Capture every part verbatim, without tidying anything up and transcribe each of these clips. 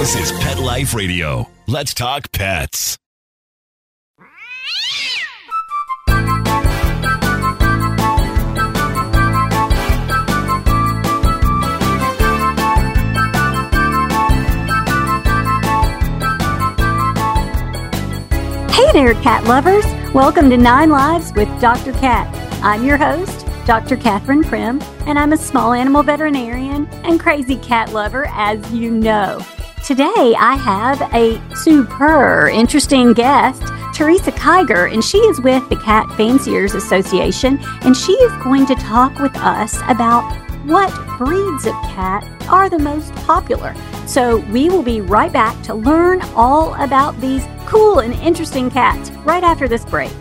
This is Pet Life Radio. Let's talk pets. Hey there, cat lovers. Welcome to Nine Lives with Doctor Cat. I'm your host, Doctor Catherine Prim, and I'm a small animal veterinarian and crazy cat lover, as you know. Today, I have a super interesting guest, Teresa Kiger, and she is with the Cat Fanciers Association, and she is going to talk with us about what breeds of cat are the most popular. So we will be right back to learn all about these cool and interesting cats right after this break.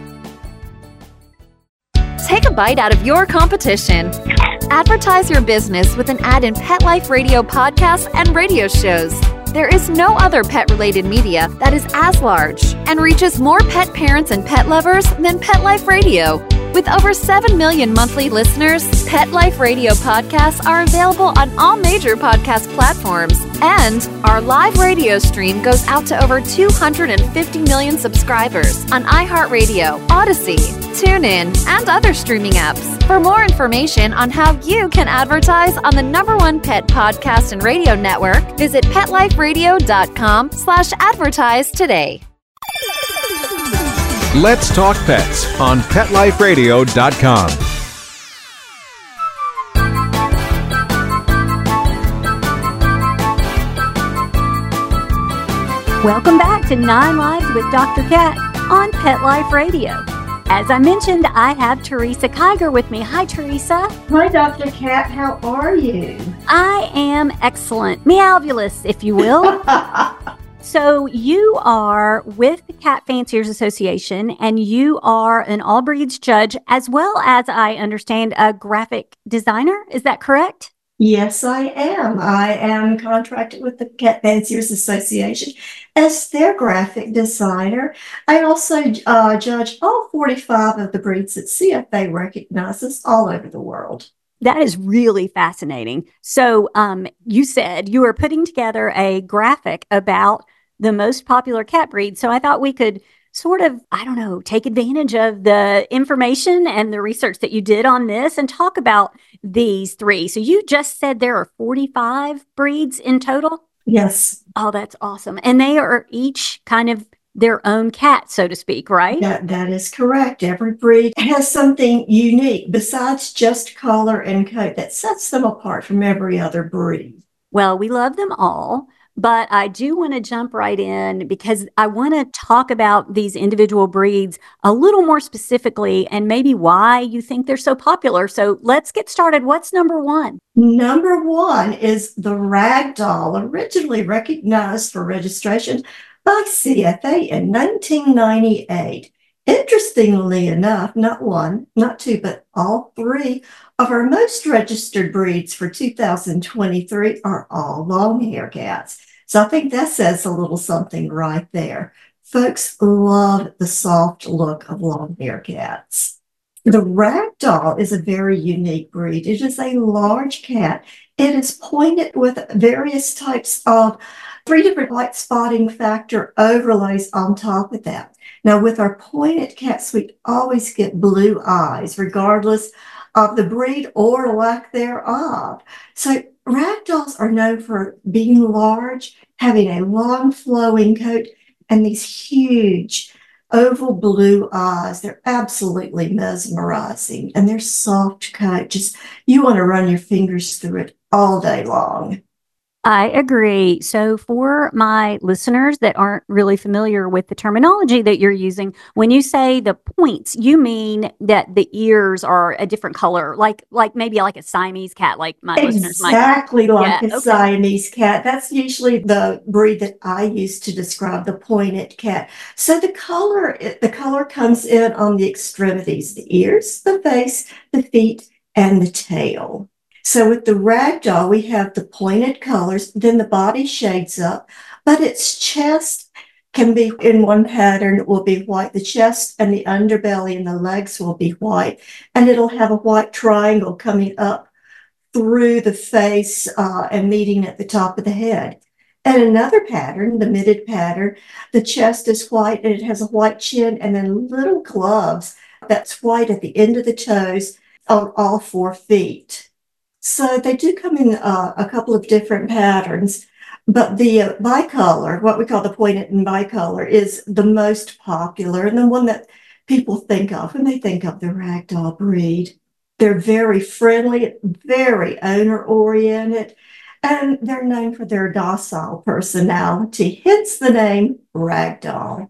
Take a bite out of your competition. Advertise your business with an ad in Pet Life Radio podcasts and radio shows. There is no other pet-related media that is as large and reaches more pet parents and pet lovers than Pet Life Radio. With over seven million monthly listeners, Pet Life Radio podcasts are available on all major podcast platforms. And our live radio stream goes out to over two hundred fifty million subscribers on iHeartRadio, Odyssey, TuneIn, and other streaming apps. For more information on how you can advertise on the number one pet podcast and radio network, visit PetLifeRadio.com slash advertise today. Let's Talk Pets on Pet Life Radio dot com. Welcome back to Nine Lives with Doctor Cat on Pet Life Radio. As I mentioned, I have Teresa Kiger with me. Hi, Teresa. Hi, Doctor Cat. How are you? I am excellent. Meowvulous, if you will. So you are with the Cat Fanciers Association, and you are an all breeds judge, as well as, I understand, a graphic designer. Is that correct? Yes, I am. I am contracted with the Cat Fanciers Association as their graphic designer. I also uh, judge all forty-five of the breeds that C F A recognizes all over the world. That is really fascinating. So um, you said you were putting together a graphic about the most popular cat breed. So I thought we could sort of, I don't know, take advantage of the information and the research that you did on this and talk about these three. So you just said there are forty-five breeds in total? Yes. Oh, that's awesome. And they are each kind of their own cat, so to speak, right? That, that is correct. Every breed has something unique besides just color and coat that sets them apart from every other breed. Well, we love them all. But I do want to jump right in because I want to talk about these individual breeds a little more specifically and maybe why you think they're so popular. So let's get started. What's number one? Number one is the Ragdoll, originally recognized for registration by C F A in nineteen ninety-eight. Interestingly enough, not one, not two, but all three of our most registered breeds for two thousand twenty-three are all long-hair cats. So I think that says a little something right there. Folks love the soft look of long-hair cats. The Ragdoll is a very unique breed. It is a large cat. It is pointed with various types of three different white spotting factor overlays on top of that. Now, with our pointed cats, we always get blue eyes, regardless of the breed or lack thereof. So Ragdolls are known for being large, having a long flowing coat, and these huge oval blue eyes. They're absolutely mesmerizing, and their soft coat, just you want to run your fingers through it all day long. I agree. So for my listeners that aren't really familiar with the terminology that you're using, when you say the points, you mean that the ears are a different color, like like maybe like a Siamese cat, like my listeners might. Exactly like Yeah, a okay. Siamese cat. That's usually the breed that I use to describe the pointed cat. So the color, the color comes in on the extremities, the ears, the face, the feet, and the tail. So with the Ragdoll, we have the pointed colors, then the body shades up, but its chest can be in one pattern. It will be white. The chest and the underbelly and the legs will be white, and it'll have a white triangle coming up through the face uh, and meeting at the top of the head. And another pattern, the mitted pattern, the chest is white and it has a white chin and then little gloves that's white at the end of the toes on all four feet. So they do come in uh, a couple of different patterns, but the uh, bicolor, what we call the pointed and bicolor, is the most popular and the one that people think of when they think of the Ragdoll breed. They're very friendly, very owner-oriented, and they're known for their docile personality, hence the name Ragdoll.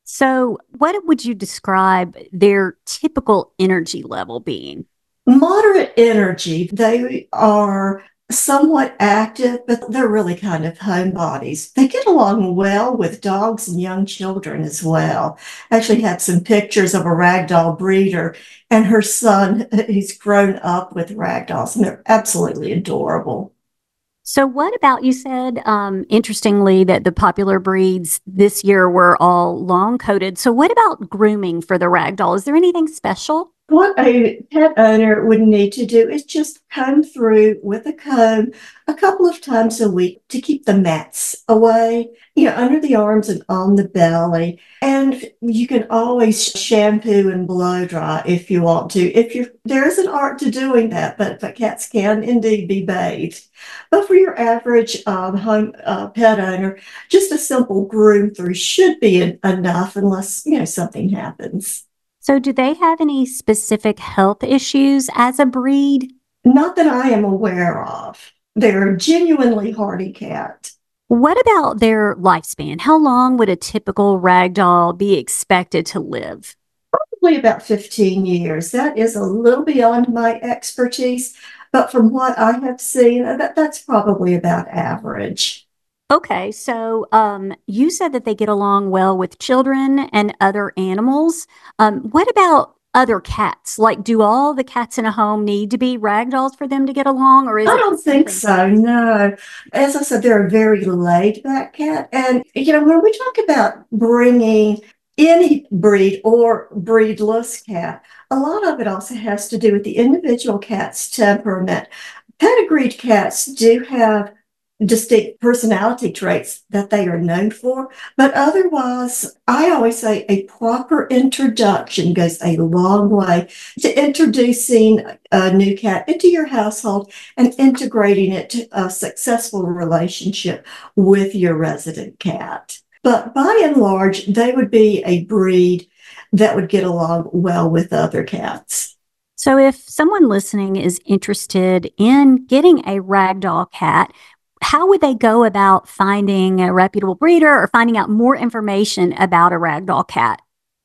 So, what would you describe their typical energy level being? Moderate energy. They are somewhat active, but they're really kind of homebodies. They get along well with dogs and young children as well. I actually had some pictures of a Ragdoll breeder and her son. He's grown up with Ragdolls, and they're absolutely adorable. So what about, you said, um, interestingly, that the popular breeds this year were all long-coated. So what about grooming for the Ragdoll? Is there anything special? What a pet owner would need to do is just comb through with a comb a couple of times a week to keep the mats away, you know, under the arms and on the belly. And you can always shampoo and blow dry if you want to. If you're, there is an art to doing that, but, but cats can indeed be bathed. But for your average um, home uh, pet owner, just a simple groom through should be en- enough unless, you know, something happens. So do they have any specific health issues as a breed? Not that I am aware of. They're a genuinely hardy cat. What about their lifespan? How long would a typical Ragdoll be expected to live? Probably about fifteen years. That is a little beyond my expertise, but from what I have seen, that, that's probably about average. Okay, so um, you said that they get along well with children and other animals. Um, what about other cats? Like, do all the cats in a home need to be Ragdolls for them to get along, or is I it don't think something- so, no. As I said, they're a very laid back cat. And, you know, when we talk about bringing any breed or breedless cat, a lot of it also has to do with the individual cat's temperament. Pedigreed cats do have distinct personality traits that they are known for, but otherwise, I always say a proper introduction goes a long way to introducing a new cat into your household and integrating it to a successful relationship with your resident cat. But by and large, they would be a breed that would get along well with other cats. So if someone listening is interested in getting a Ragdoll cat, how would they go about finding a reputable breeder or finding out more information about a Ragdoll cat?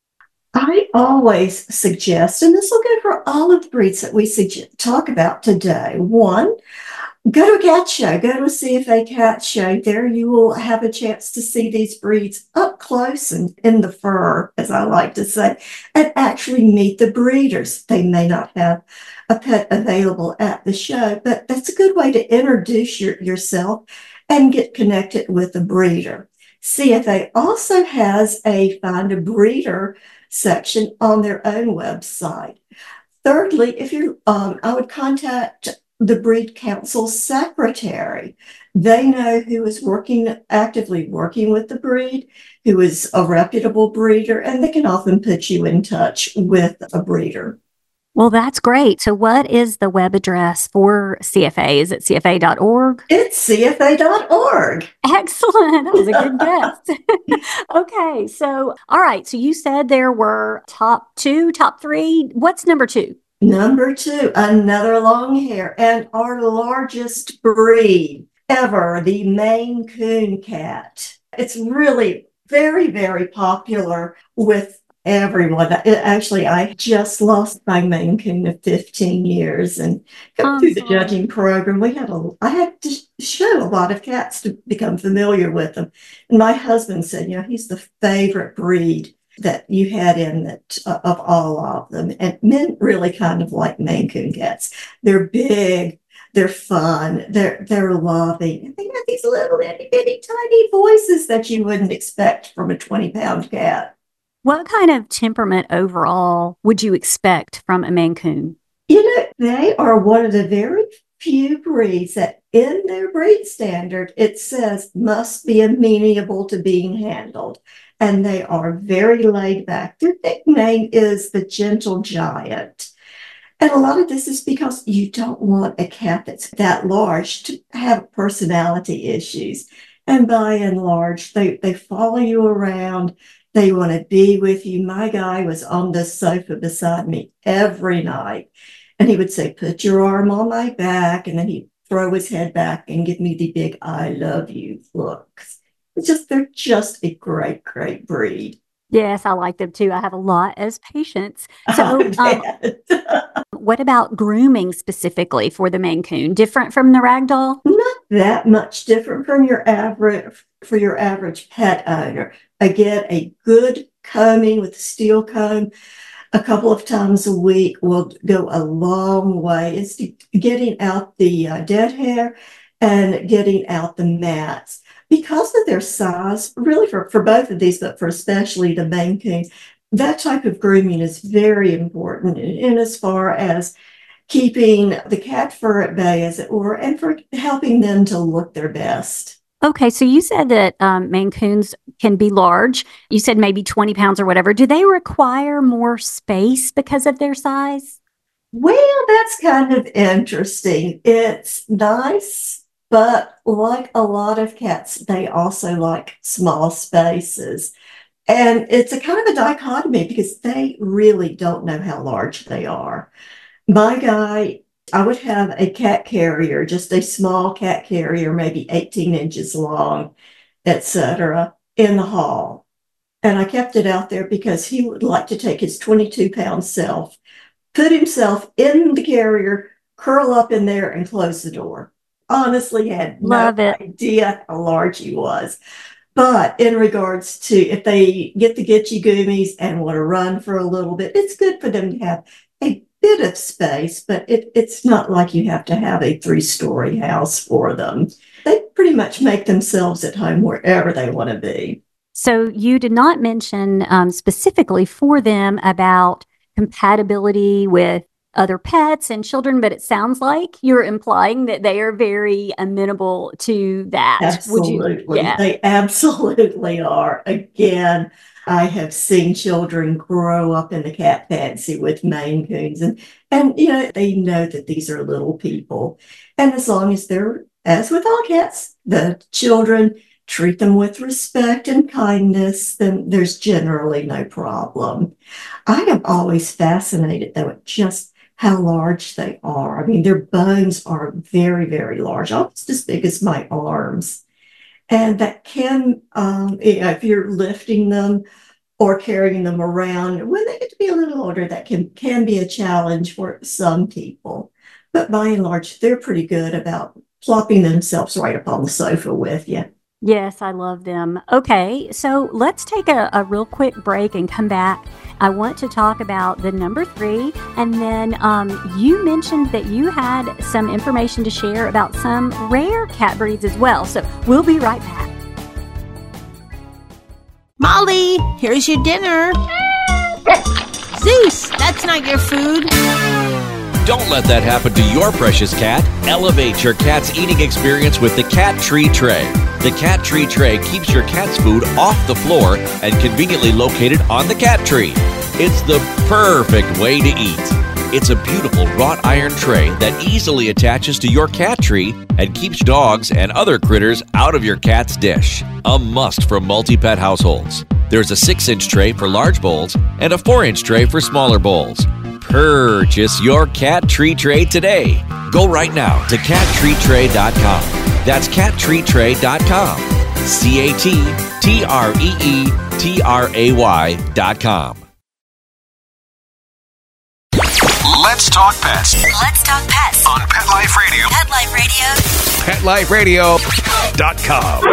I always suggest, and this will go for all of the breeds that we suggest, talk about today. One, go to a cat show, go to a C F A cat show. There you will have a chance to see these breeds up close and in the fur, as I like to say, and actually meet the breeders. They may not have a pet available at the show, but that's a good way to introduce your, yourself and get connected with the breeder. C F A also has a Find a Breeder section on their own website. Thirdly, if you, um, I would contact the breed council secretary. They know who is working, actively working with the breed, who is a reputable breeder, and they can often put you in touch with a breeder. Well, that's great. So what is the web address for C F A? Is it C F A dot org? It's C F A dot org. Excellent. That was a good guess. Okay. So, all right. So you said there were top two, top three. What's number two? Number two, another long hair, and our largest breed ever, the Maine Coon cat. It's really very, very popular with everyone. It, actually, I just lost my Maine Coon of fifteen years, and going through the judging program, we had a, I had to show a lot of cats to become familiar with them. And my husband said, you know, he's the favorite breed that you had in that uh, of all of them. And men really kind of like Maine Coon cats. They're big, they're fun, they're they're loving. And they have these little itty bitty tiny voices that you wouldn't expect from a twenty pound cat. What kind of temperament overall would you expect from a Maine Coon? You know, they are one of the very few breeds that in their breed standard, it says must be amenable to being handled. And they are very laid back. Their nickname is the Gentle Giant. And a lot of this is because you don't want a cat that's that large to have personality issues. And by and large, they, they follow you around. They want to be with you. My guy was on the sofa beside me every night. And he would say, put your arm on my back. And then he'd throw his head back and give me the big I love you looks. It's just, they're just a great, great breed. Yes, I like them too. I have a lot as patients. So um, what about grooming specifically for the Maine Coon? Different from the Ragdoll? Not that much different from your average, for your average pet owner. Again, a good combing with a steel comb a couple of times a week will go a long way. It's getting out the uh, dead hair and getting out the mats. Because of their size, really for, for both of these, but for especially the Maine Coon, that type of grooming is very important in, in as far as keeping the cat fur at bay, as it were, and for helping them to look their best. Okay, so you said that um, Maine Coons can be large. You said maybe twenty pounds or whatever. Do they require more space because of their size? Well, that's kind of interesting. It's nice. But like a lot of cats, they also like small spaces. And it's a kind of a dichotomy because they really don't know how large they are. My guy, I would have a cat carrier, just a small cat carrier, maybe eighteen inches long, et cetera, in the hall. And I kept it out there because he would like to take his twenty-two pound self, put himself in the carrier, curl up in there, and close the door. Honestly had no Love it. idea how large he was. But in regards to if they get the Gitchy Goomies and want to run for a little bit, it's good for them to have a bit of space, but it, it's not like you have to have a three-story house for them. They pretty much make themselves at home wherever they want to be. So you did not mention um, specifically for them about compatibility with other pets and children, but it sounds like you're implying that they are very amenable to that. Absolutely. Would you? Yeah. They absolutely are. Again, I have seen children grow up in the cat fancy with Maine Coons, and, and, you know, they know that these are little people. And as long as they're, as with all cats, the children treat them with respect and kindness, then there's generally no problem. I am always fascinated, though, at just how large they are. I mean, their bones are very, very large, almost as big as my arms. And that can, um, you know, if you're lifting them or carrying them around, when they get to be a little older, that can, can be a challenge for some people. But by and large, they're pretty good about plopping themselves right up on the sofa with you. Yes, I love them. Okay, so let's take a, a real quick break and come back. I want to talk about the number three, and then um, you mentioned that you had some information to share about some rare cat breeds as well. So we'll be right back. Molly, here's your dinner. Zeus, that's not your food. Don't let that happen to your precious cat. Elevate your cat's eating experience with the Cat Tree Tray. The Cat Tree Tray keeps your cat's food off the floor and conveniently located on the cat tree. It's the perfect way to eat. It's a beautiful wrought iron tray that easily attaches to your cat tree and keeps dogs and other critters out of your cat's dish. A must for multi-pet households. There's a six inch tray for large bowls and a four inch tray for smaller bowls. Purchase your Cat Tree Tray today. Go right now to cat tree tray dot com. That's cat tree tray dot com. C A T T R E E T R A Y dot com. Let's talk pets Let's talk pets on Pet Life Radio. Pet Life Radio. pet life radio dot com.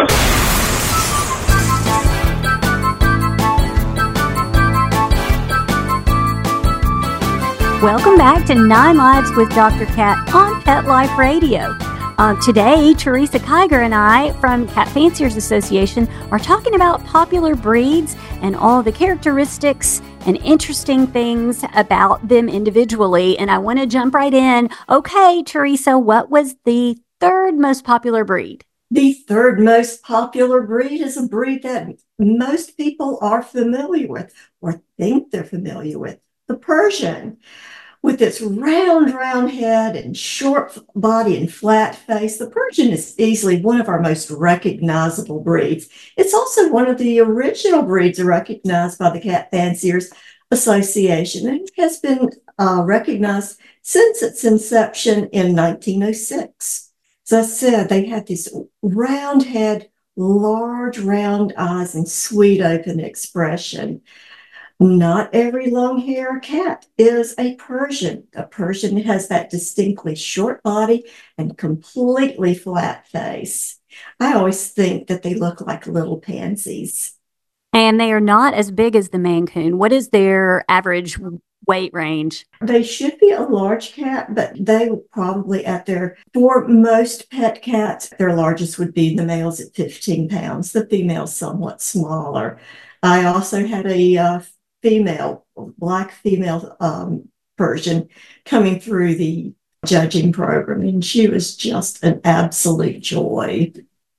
Welcome back to Nine Lives with Doctor Cat on Pet Life Radio. Uh, today, Teresa Kiger and I from Cat Fanciers Association are talking about popular breeds and all the characteristics and interesting things about them individually. And I want to jump right in. Okay, Teresa, what was the third most popular breed? The third most popular breed is a breed that most people are familiar with or think they're familiar with, the Persian. With its round, round head and short body and flat face, the Persian is easily one of our most recognizable breeds. It's also one of the original breeds recognized by the Cat Fanciers Association and has been uh, recognized since its inception in nineteen oh six. As I said, they have this round head, large round eyes, and sweet open expression. Not every long-haired cat is a Persian. A Persian has that distinctly short body and completely flat face. I always think that they look like little pansies. And they are not as big as the Mancoon. What is their average weight range? They should be a large cat, but they probably at their, for most pet cats, their largest would be the males at fifteen pounds, the females somewhat smaller. I also had a uh, female, black female um, Persian coming through the judging program, and she was just an absolute joy.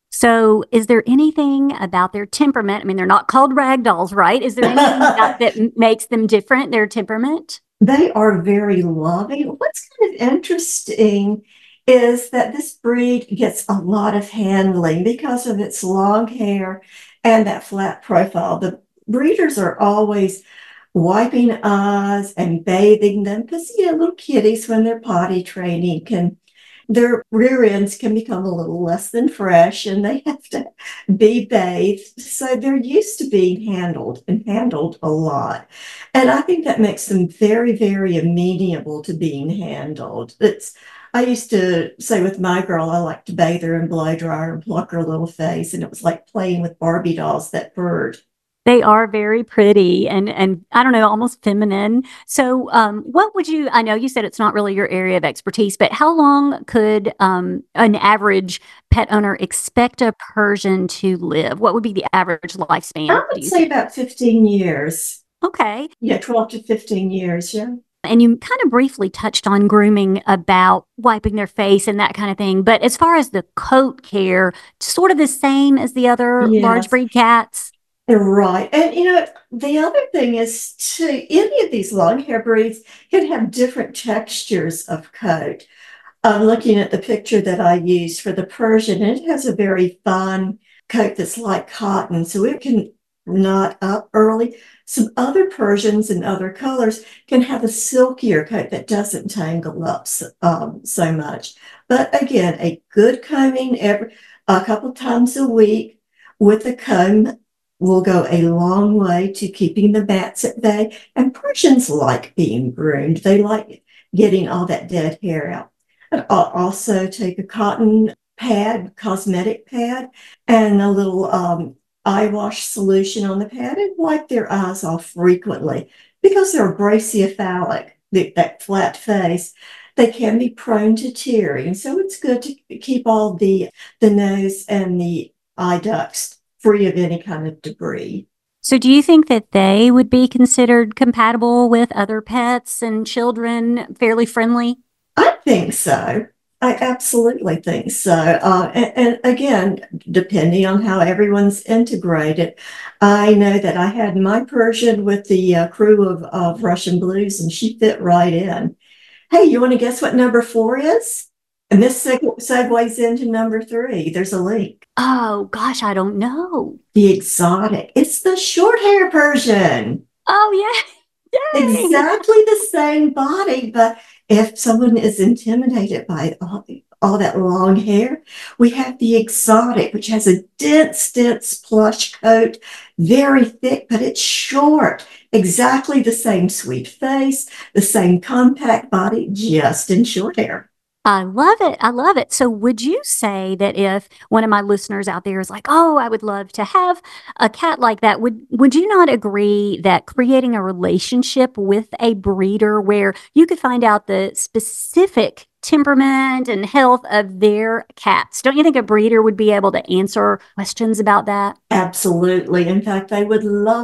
So is there anything about their temperament? I mean, they're not called ragdolls, right? Is there anything about that makes them different, their temperament? They are very loving. What's kind of interesting is that this breed gets a lot of handling because of its long hair and that flat profile. The breeders are always wiping eyes and bathing them because, you know, little kitties, when they're potty training, can their rear ends can become a little less than fresh and they have to be bathed. So they're used to being handled and handled a lot. And I think that makes them very, very amenable to being handled. It's I used to say with my girl, I like to bathe her and blow dry her and pluck her little face. And it was like playing with Barbie dolls, that bird. They are very pretty and, and I don't know, almost feminine. So um, what would you, I know you said it's not really your area of expertise, but how long could um, an average pet owner expect a Persian to live? What would be the average lifespan? I would say think? about fifteen years. Okay. Yeah, twelve to fifteen years, yeah. And you kind of briefly touched on grooming, about wiping their face and that kind of thing. But as far as the coat care, sort of the same as the other yes. large breed cats? Right. And, you know, the other thing is, too, any of these long hair breeds can have different textures of coat. I'm looking at the picture that I used for the Persian, and it has a very fine coat that's like cotton, so it can knot up early. Some other Persians in other colors can have a silkier coat that doesn't tangle up um, so much. But again, a good combing every a couple times a week with a comb will go a long way to keeping the bats at bay. And Persians like being groomed. They like getting all that dead hair out. And I'll also take a cotton pad, cosmetic pad, and a little um, eye wash solution on the pad and wipe their eyes off frequently. Because they're brachycephalic, that flat face, they can be prone to tearing. So it's good to keep all the, the nose and the eye ducts free of any kind of debris. So do you think that they would be considered compatible with other pets and children, fairly friendly? I think so. I absolutely think so. Uh, and, and again, depending on how everyone's integrated, I know that I had my Persian with the uh, crew of, of Russian Blues, and she fit right in. Hey, you want to guess what number four is? And this seg- segues into number three. There's a link. Oh, gosh, I don't know. The exotic. It's the short hair Persian. Oh, yeah. Yay. Exactly the same body, but if someone is intimidated by all, all that long hair, we have the exotic, which has a dense, dense plush coat, very thick, but it's short. Exactly the same sweet face, the same compact body, just in short hair. I love it. I love it. So would you say that if one of my listeners out there is like, oh, I would love to have a cat like that, would would you not agree that creating a relationship with a breeder where you could find out the specific temperament and health of their cats, don't you think a breeder would be able to answer questions about that? Absolutely. In fact, they would love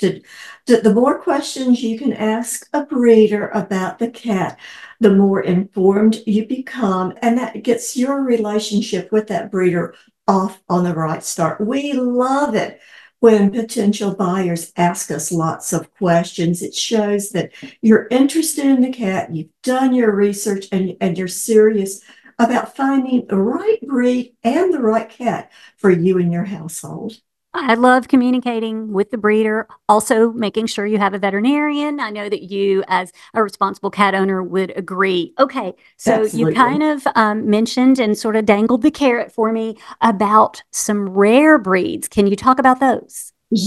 to, to the more questions you can ask a breeder about the cat, the more informed you become, and that gets your relationship with that breeder off on the right start. We love it when potential buyers ask us lots of questions. It shows that you're interested in the cat, you've done your research, and, and you're serious about finding the right breed and the right cat for you and your household. I love communicating with the breeder, also making sure you have a veterinarian. I know that you, as a responsible cat owner, would agree. Okay, so Absolutely. you kind of um, mentioned and sort of dangled the carrot for me about some rare breeds. Can you talk about those?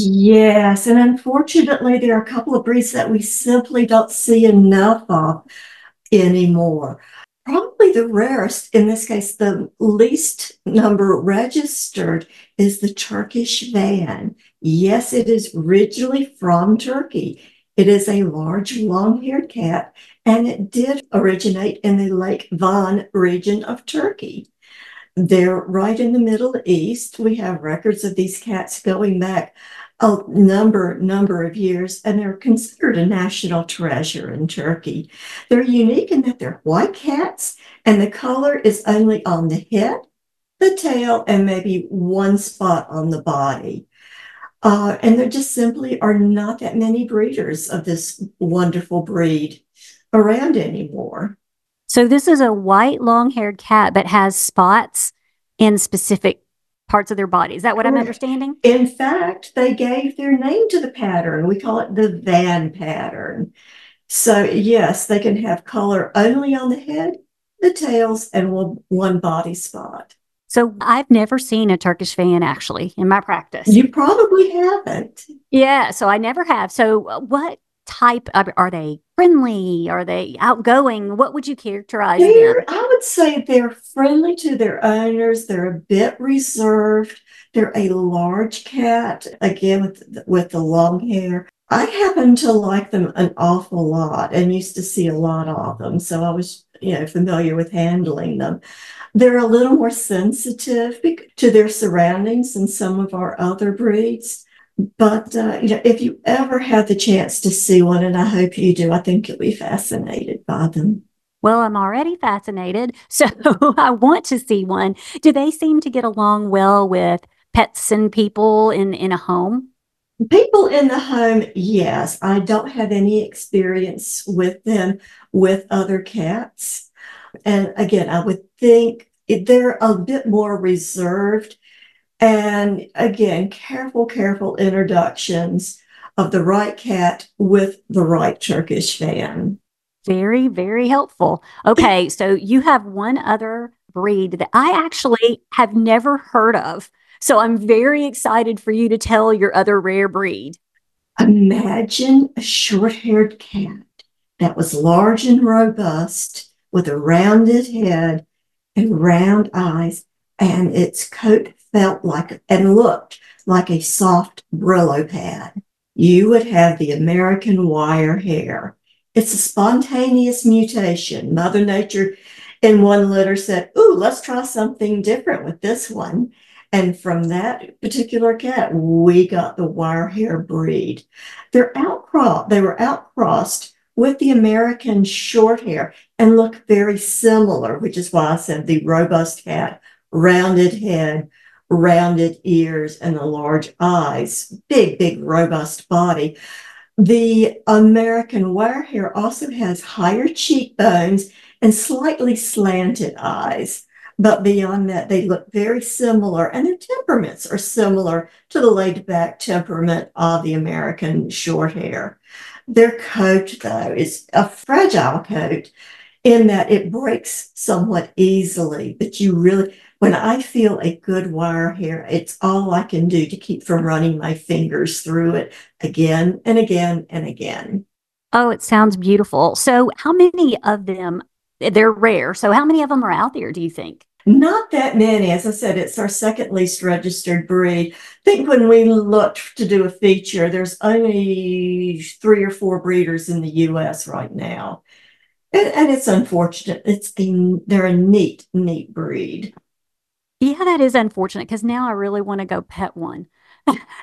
Yes, and unfortunately, there are a couple of breeds that we simply don't see enough of anymore. Probably the rarest, in this case, the least number registered, is the Turkish Van. Yes, it is originally from Turkey. It is a large, long-haired cat, and it did originate in the Lake Van region of Turkey. They're right in the Middle East. We have records of these cats going back a number, number of years, and they're considered a national treasure in Turkey. They're unique in that they're white cats, and the color is only on the head, the tail, and maybe one spot on the body. Uh, and there just simply are not that many breeders of this wonderful breed around anymore. So this is a white, long-haired cat, but has spots in specific parts of their body. Is that what I'm understanding? In fact, they gave their name to the pattern. We call it the Van pattern. So yes, they can have color only on the head, the tails, and one, one body spot. So I've never seen a Turkish Van actually in my practice. You probably haven't. Yeah, so I never have. So uh, what type of, are they friendly? Are they outgoing? What would you characterize They're, them? I would say they're friendly to their owners. They're a bit reserved. They're a large cat, again, with, with the long hair. I happen to like them an awful lot and used to see a lot of them. So I was, you know, familiar with handling them. They're a little more sensitive to their surroundings than some of our other breeds. But uh, you know, if you ever have the chance to see one, and I hope you do, I think you'll be fascinated by them. Well, I'm already fascinated, so I want to see one. Do they seem to get along well with pets and people in, in a home? People in the home, yes. I don't have any experience with them with other cats. And again, I would think they're a bit more reserved. And again, careful, careful introductions of the right cat with the right Turkish Van. Very, very helpful. Okay, so you have one other breed that I actually have never heard of. So I'm very excited for you to tell your other rare breed. Imagine a short-haired cat that was large and robust with a rounded head and round eyes, and its coat felt like and looked like a soft Brillo pad. You would have the American wire hair. It's a spontaneous mutation. Mother Nature in one litter said, ooh, let's try something different with this one. And from that particular cat, we got the wire hair breed. They're outcrossed, they were outcrossed with the American short hair and look very similar, which is why I said the robust cat, rounded head, rounded ears, and the large eyes, big, big, robust body. The American wire hair also has higher cheekbones and slightly slanted eyes. But beyond that, they look very similar, and their temperaments are similar to the laid-back temperament of the American short hair. Their coat, though, is a fragile coat in that it breaks somewhat easily, but you really, when I feel a good wire hair, it's all I can do to keep from running my fingers through it again and again and again. Oh, it sounds beautiful. So how many of them, they're rare, so how many of them are out there, do you think? Not that many. As I said, it's our second least registered breed. I think when we looked to do a feature, there's only three or four breeders in the U S right now. And, and it's unfortunate. It's a, they're a neat, neat breed. Yeah, that is unfortunate because now I really want to go pet one.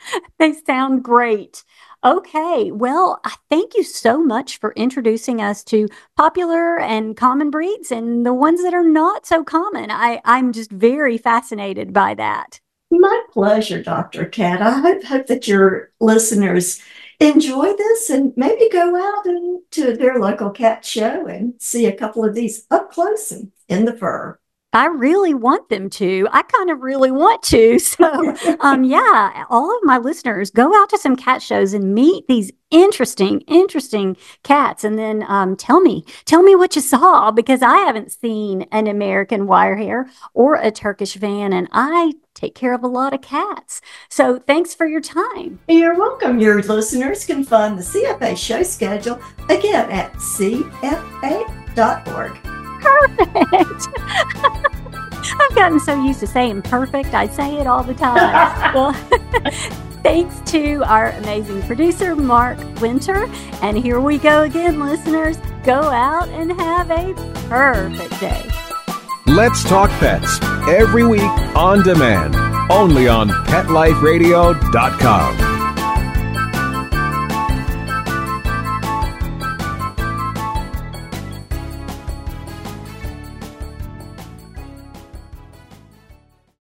They sound great. Okay, well, I thank you so much for introducing us to popular and common breeds and the ones that are not so common. I, I'm just very fascinated by that. My pleasure, Doctor Cat. I hope, hope that your listeners enjoy this and maybe go out and to their local cat show and see a couple of these up close and in the fur. I really want them to. I kind of really want to. So, um, yeah, all of my listeners, go out to some cat shows and meet these interesting, interesting cats. And then um, tell me, tell me what you saw, because I haven't seen an American wirehair or a Turkish van, and I take care of a lot of cats. So thanks for your time. You're welcome. Your listeners can find the C F A show schedule again at C F A dot org. Perfect. I've gotten so used to saying perfect, I say it all the time. Well, thanks to our amazing producer, Mark Winter. And here we go again, listeners. Go out and have a perfect day. Let's Talk Pets, every week on demand, only on pet life radio dot com.